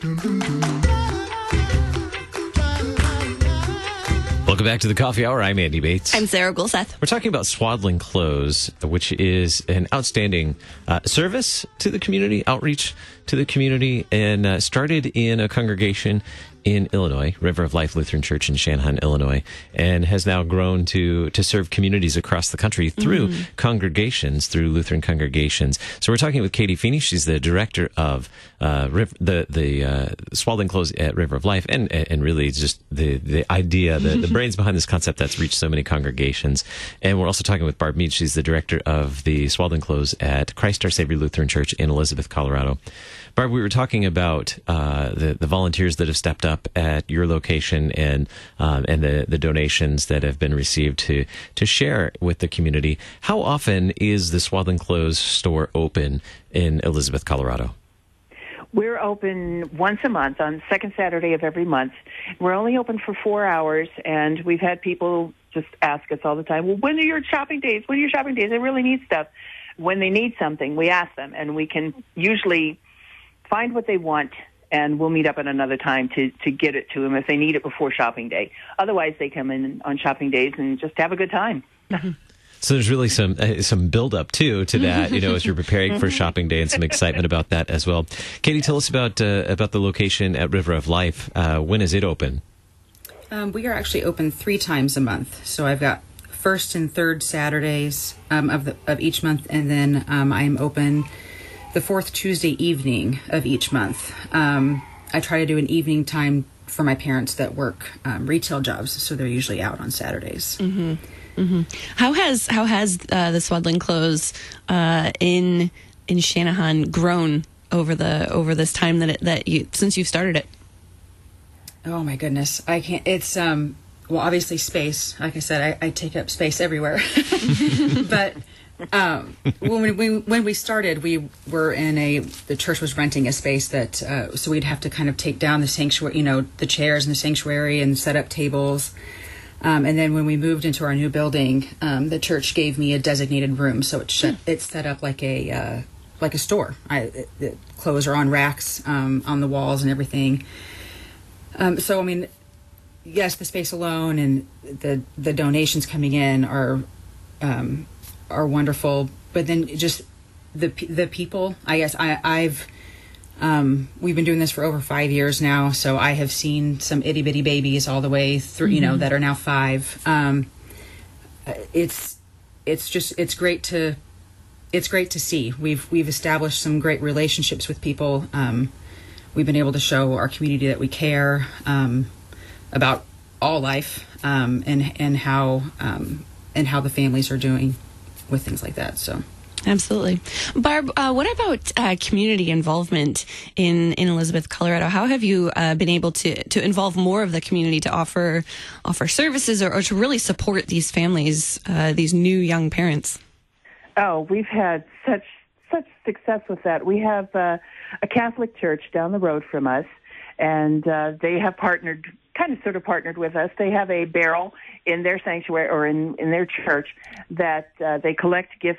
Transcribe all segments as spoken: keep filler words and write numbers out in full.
Welcome back to the Coffee Hour. I'm Andy Bates. I'm Sarah Gulseth. We're talking about Swaddling Clothes, which is an outstanding uh, service to the community, outreach to the community, and uh, started in a congregation in Illinois, River of Life Lutheran Church in Shanahan, Illinois, and has now grown to to serve communities across the country through mm. congregations, through Lutheran congregations. So we're talking with Katie Feeney. She's the director of uh, River, the the uh, Swaddling Clothes at River of Life, and and really just the the idea, the, the brains behind this concept that's reached so many congregations. And we're also talking with Barb Mead. She's the director of the Swaddling Clothes at Christ Our Savior Lutheran Church in Elizabeth, Colorado. Barb, we were talking about uh, the, the volunteers that have stepped up at your location and um, and the, the donations that have been received to to share with the community. How often is the Swaddling Clothes store open in Elizabeth, Colorado? We're open once a month on the second Saturday of every month. We're only open for four hours, and we've had people just ask us all the time, well, when are your shopping days? When are your shopping days? I really need stuff. When they need something, we ask them, and we can usually find what they want, and we'll meet up at another time to, to get it to them if they need it before shopping day. Otherwise, they come in on shopping days and just have a good time. Mm-hmm. So there's really some uh, some build-up, too, to that, you know, as you're preparing for shopping day, and some excitement about that as well. Katie, tell us about uh, about the location at River of Life. Uh, when is it open? Um, we are actually open three times a month. So I've got first and third Saturdays um, of the of each month, and then um, I'm open the fourth Tuesday evening of each month. Um, I try to do an evening time for my parents that work um, retail jobs, so they're usually out on Saturdays. Mm-hmm. Mm-hmm. How has how has uh, the Swaddling Clothes uh, in in Shanahan grown over the over this time that it, that you since you've started it? Oh my goodness, I can't. It's um well, obviously space. Like I said, I, I take up space everywhere, but. um, when we when we started, we were in a the church was renting a space that uh, so we'd have to kind of take down the sanctuary, you know, the chairs in the sanctuary and set up tables. Um, and then when we moved into our new building, um, the church gave me a designated room, so it's sh- it's set up like a uh, like a store. I, it, the clothes are on racks um, on the walls and everything. Um, so I mean, yes, the space alone and the the donations coming in are. Um, are wonderful, but then just the the people. I guess I, I've um, we've been doing this for over five years now, so I have seen some itty bitty babies all the way through, mm-hmm. you know, that are now five. Um, it's it's just it's great to it's great to see. We've we've established some great relationships with people. Um, we've been able to show our community that we care um, about all life um, and and how um, and how the families are doing with things like that. So absolutely. Barb, uh, what about uh, community involvement in, in Elizabeth, Colorado? How have you uh, been able to, to involve more of the community to offer offer services or, or to really support these families, uh, these new young parents? Oh, we've had such such success with that. We have uh, a Catholic church down the road from us, and uh, they have partnered kind of sort of partnered with us. They have a barrel in their sanctuary or in, in their church that uh, they collect gift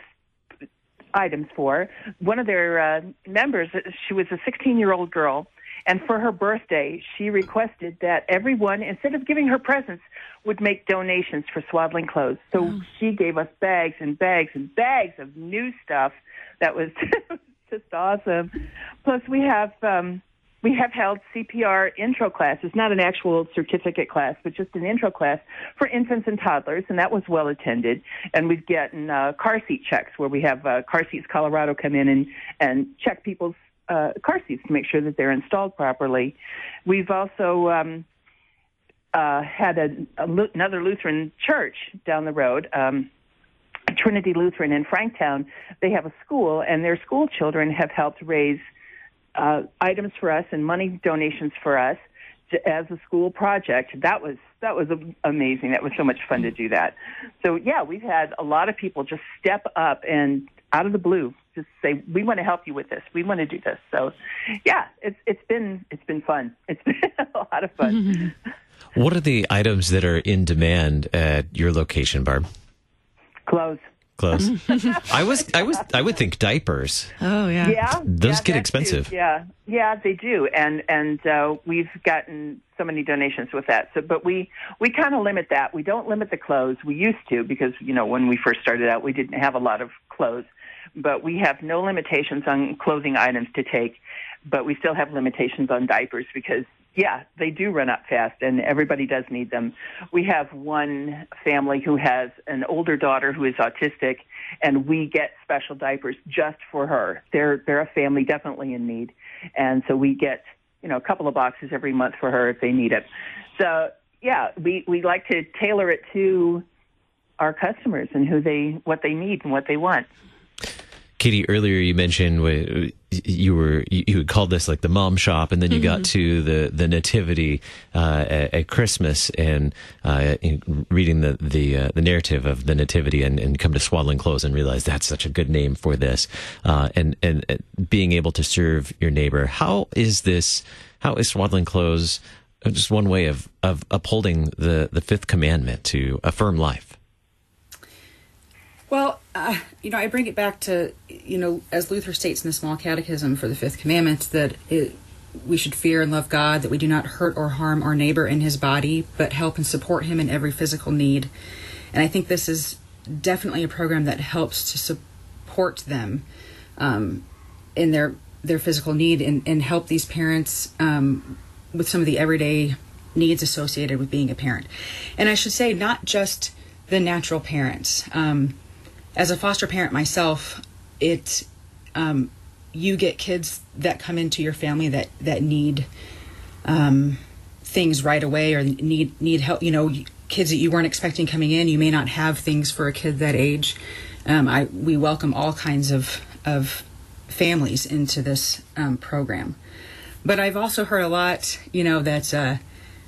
items for. One of their uh, members, she was a sixteen-year-old girl, and for her birthday, she requested that everyone, instead of giving her presents, would make donations for Swaddling Clothes. So oh. she gave us bags and bags and bags of new stuff that was just awesome. Plus, we have... Um, We have held C P R intro classes, not an actual certificate class, but just an intro class for infants and toddlers, and that was well attended. And we've gotten uh, car seat checks where we have uh, Car Seats Colorado come in and, and check people's uh, car seats to make sure that they're installed properly. We've also um, uh, had a, a, another Lutheran church down the road, um, Trinity Lutheran in Franktown. They have a school, and their school children have helped raise Uh, items for us and money donations for us to, as a school project. That was that was amazing. That was so much fun to do that. So yeah, we've had a lot of people just step up and out of the blue just say, "We want to help you with this. We want to do this." So yeah, it's it's been it's been fun. It's been a lot of fun. What are the items that are in demand at your location, Barb? Clothes. clothes. I was, I was, I would think diapers. Oh yeah. Yeah, Those yeah, get that expensive. too. Yeah, yeah, they do, and and uh, we've gotten so many donations with that. So, but we we kind of limit that. We don't limit the clothes. We used to because you know when we first started out, we didn't have a lot of clothes, but we have no limitations on clothing items to take. But we still have limitations on diapers because yeah, they do run up fast, and everybody does need them. We have one family who has an older daughter who is autistic, and we get special diapers just for her. They're they're a family definitely in need, and so we get you know a couple of boxes every month for her if they need it. So yeah, we we like to tailor it to our customers and who they what they need and what they want. Katie, earlier you mentioned wh- you were you you had called this like the mom shop, and then you mm-hmm. got to the the nativity uh, at, at Christmas, and uh, in reading the the uh, the narrative of the nativity, and, and come to Swaddling Clothes and realize that's such a good name for this, uh, and, and and being able to serve your neighbor. How is this? How is Swaddling Clothes just one way of of upholding the the fifth commandment to affirm life? Well, uh, you know, I bring it back to, you know, as Luther states in the Small Catechism for the Fifth Commandment, that it, we should fear and love God, that we do not hurt or harm our neighbor in his body, but help and support him in every physical need. And I think this is definitely a program that helps to support them um, in their their physical need and, and help these parents um, with some of the everyday needs associated with being a parent. And I should say, not just the natural parents. Um, As a foster parent myself, it um, you get kids that come into your family that that need um, things right away or need need help. You know, kids that you weren't expecting coming in. You may not have things for a kid that age. Um, I we welcome all kinds of of families into this um, program, but I've also heard a lot. You know that uh,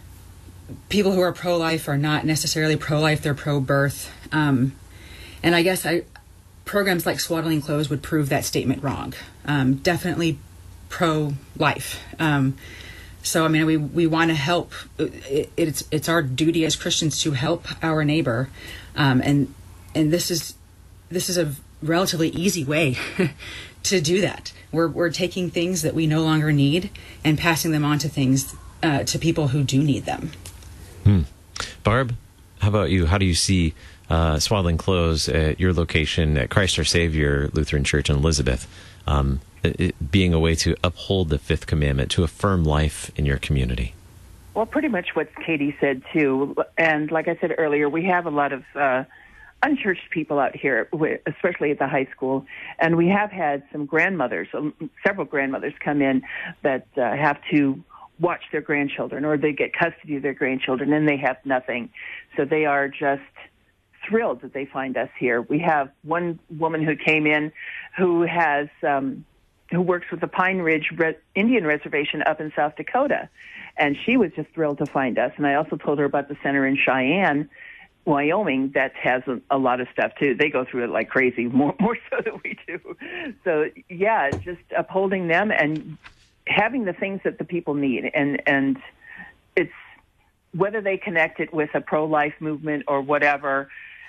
people who are pro-life are not necessarily pro-life; they're pro-birth. Um, And I guess I, programs like Swaddling Clothes would prove that statement wrong. Um, definitely pro-life. Um, so, I mean, we, we want to help. It, it's it's our duty as Christians to help our neighbor, um, and and this is this is a relatively easy way to do that. We're we're taking things that we no longer need and passing them on to things uh, to people who do need them. Hmm. Barb, how about you? How do you see Uh, Swaddling Clothes at your location at Christ Our Savior Lutheran Church in Elizabeth, um, it, it being a way to uphold the fifth commandment, to affirm life in your community? Well, pretty much what Katie said, too. And like I said earlier, we have a lot of uh, unchurched people out here, especially at the high school. And we have had some grandmothers, several grandmothers come in that uh, have to watch their grandchildren, or they get custody of their grandchildren, and they have nothing. So they are just thrilled that they find us here. We have one woman who came in who has um, who works with the Pine Ridge Re- Indian Reservation up in South Dakota, and she was just thrilled to find us. And I also told her about the center in Cheyenne, Wyoming, that has a, a lot of stuff too. They go through it like crazy, more more so than we do. So yeah, just upholding them and having the things that the people need, and and it's whether they connect it with a pro-life movement or whatever.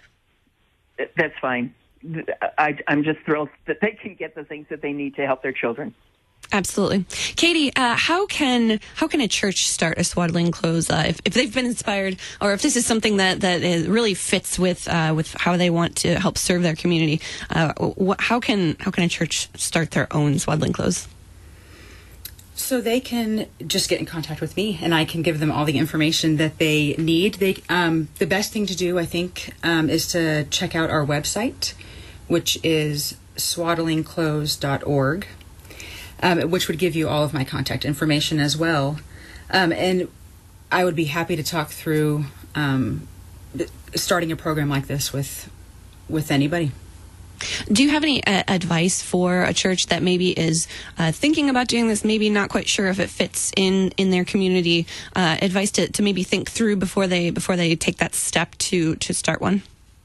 That's fine. I, I'm just thrilled that they can get the things that they need to help their children. Absolutely. Katie, uh, how can how can a church start a Swaddling Clothes uh, if, if they've been inspired, or if this is something that, that is, really fits with uh, with how they want to help serve their community? Uh, wh- how can how can a church start their own Swaddling Clothes? So they can just get in contact with me, and I can give them all the information that they need. They, um, the best thing to do, I think, um, is to check out our website, which is swaddling clothes dot org, um, which would give you all of my contact information as well. Um, and I would be happy to talk through um, starting a program like this with with anybody. Do you have any uh, advice for a church that maybe is uh, thinking about doing this, maybe not quite sure if it fits in, in their community? Uh, advice to, to maybe think through before they before they take that step to to start one?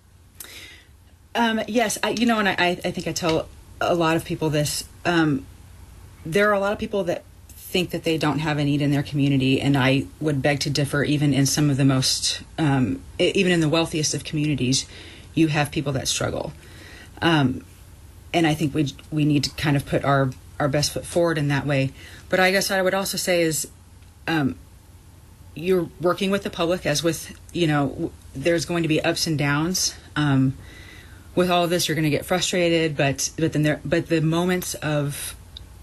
Um, yes, I, you know, and I, I think I tell a lot of people this. Um, there are a lot of people that think that they don't have a need in their community, and I would beg to differ. Even in some of the most, um, even in the wealthiest of communities, you have people that struggle. Um, and I think we we need to kind of put our, our best foot forward in that way. But I guess what I would also say is, um, you're working with the public, as with, you know, w- there's going to be ups and downs. Um, with all of this, you're going to get frustrated, but but then there, but the moments of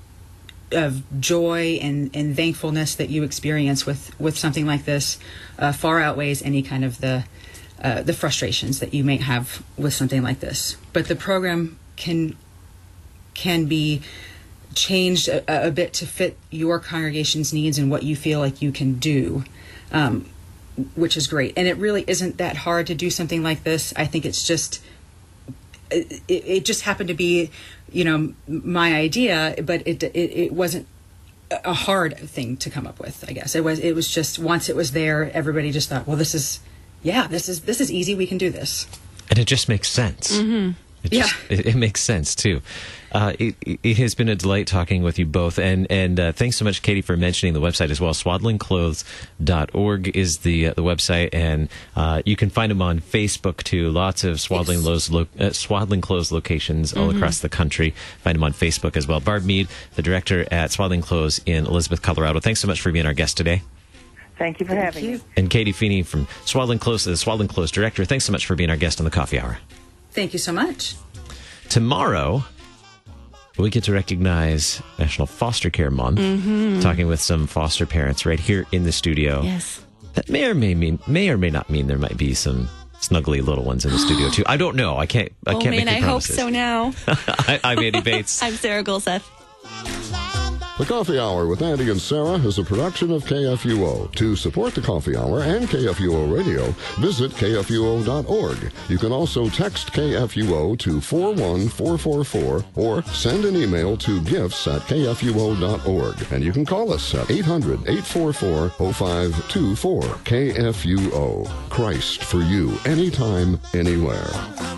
of joy and, and thankfulness that you experience with, with something like this uh, far outweighs any kind of the uh, the frustrations that you may have with something like this. But the program can can be changed a, a bit to fit your congregation's needs and what you feel like you can do, um, which is great. And it really isn't that hard to do something like this. I think it's just it, it just happened to be, you know, my idea, but it, it it wasn't a hard thing to come up with. I guess it was it was just once it was there, everybody just thought, well, this is yeah, this is this is easy. We can do this, and it just makes sense. Mm-hmm. It just, yeah, it, it makes sense too. Uh, it, it has been a delight talking with you both, and and uh, thanks so much, Katie, for mentioning the website as well. swaddling clothes dot org is the uh, the website, and uh, you can find them on Facebook too. Lots of swaddling yes. clothes lo- uh, swaddling clothes locations all mm-hmm. across the country. Find them on Facebook as well. Barb Mead, the director at Swaddling Clothes in Elizabeth, Colorado. Thanks so much for being our guest today. Thank you for Thank having you. me. And Katie Feeney from Swaddling Clothes, the Swaddling Clothes director. Thanks so much for being our guest on the Coffee Hour. Thank you so much. Tomorrow, we get to recognize National Foster Care Month, mm-hmm. talking with some foster parents right here in the studio. Yes. That may or may mean may or may not mean there might be some snuggly little ones in the studio too. I don't know. I can't. I oh can't man, make any I hope promises. so now. I, I'm Andy Bates. I'm Sarah Gulseth. The Coffee Hour with Andy and Sarah is a production of K F U O. To support the Coffee Hour and K F U O Radio, visit K F U O dot org. You can also text K F U O to four one four four four or send an email to gifts at K F U O dot org. And you can call us at eight hundred, eight four four, oh five two four. K F U O. Christ for you, anytime, anywhere.